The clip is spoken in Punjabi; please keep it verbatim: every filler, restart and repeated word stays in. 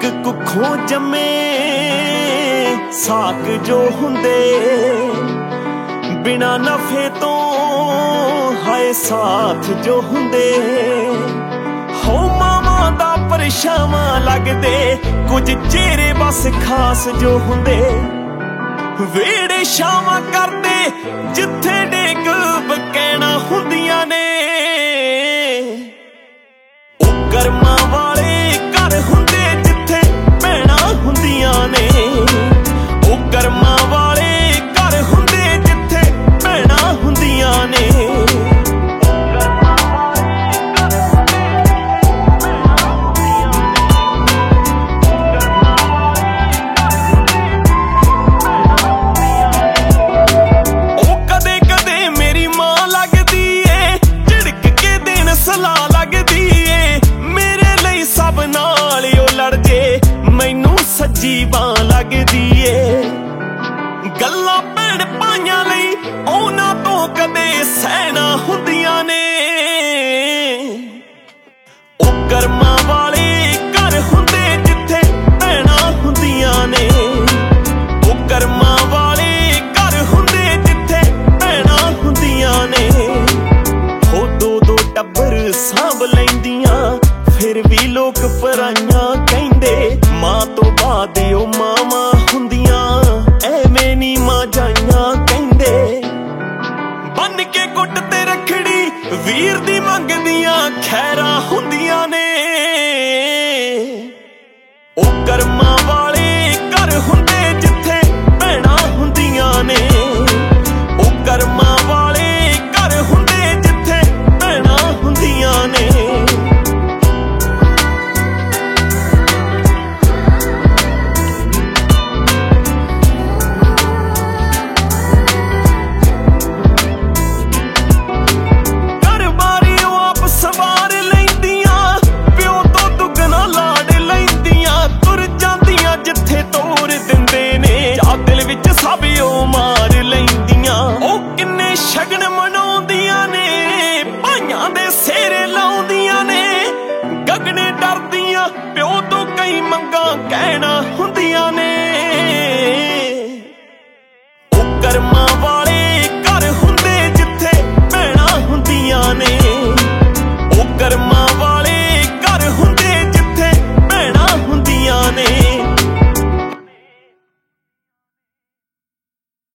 ਇੱਕ ਕੁੱਖੋਂ ਜੰਮੇ ਸਾਕ ਜੋ ਹੁੰਦੇ ਬਿਨਾ ਨਫੇ ਤੋਂ ਹਾਏ ਸਾਥ ਜੋ ਹੁੰਦੇ ਹੋ ਮਾਵਾਂ ਦਾ ਪਰਛਾਵਾਂ ਲੱਗਦੇ ਕੁਝ ਚਿਹਰੇ ਬਸ ਖਾਸ ਜੋ ਹੁੰਦੇ ਵੇੜੇ ਛਾਵਾਂ ਕਰਦੇ ਜਿੱਥੇ ਡੇਗ ਬਕੈਣਾ ਹੁੰਦੀਆਂ ਨੇ ਉਹ ਕਰਮਾਂ ਵਾਲੇ ਘਰ ਹੁੰਦੇ ਜਿੱਥੇ ਭੈਣਾਂ ਹੁੰਦੀਆਂ ਨੇ ਉਹ ਕਰਮਾਂ ਵਾਲੇ ਘਰ ਹੁੰਦੇ ਜਿੱਥੇ ਭੈਣਾਂ ਹੁੰਦੀਆਂ ਨੇ ਸੱਜੀ ਬਾਂਹ ਲੱਗਦੀ ਏ ਗੱਲਾਂ ਭੈਣ ਭਾਈਆਂ ਲਈ ਉਹਨਾਂ ਤੋਂ ਕਦੇ ਸਹਿਣਾ ਹੁੰਦੀਆਂ ਨੇ।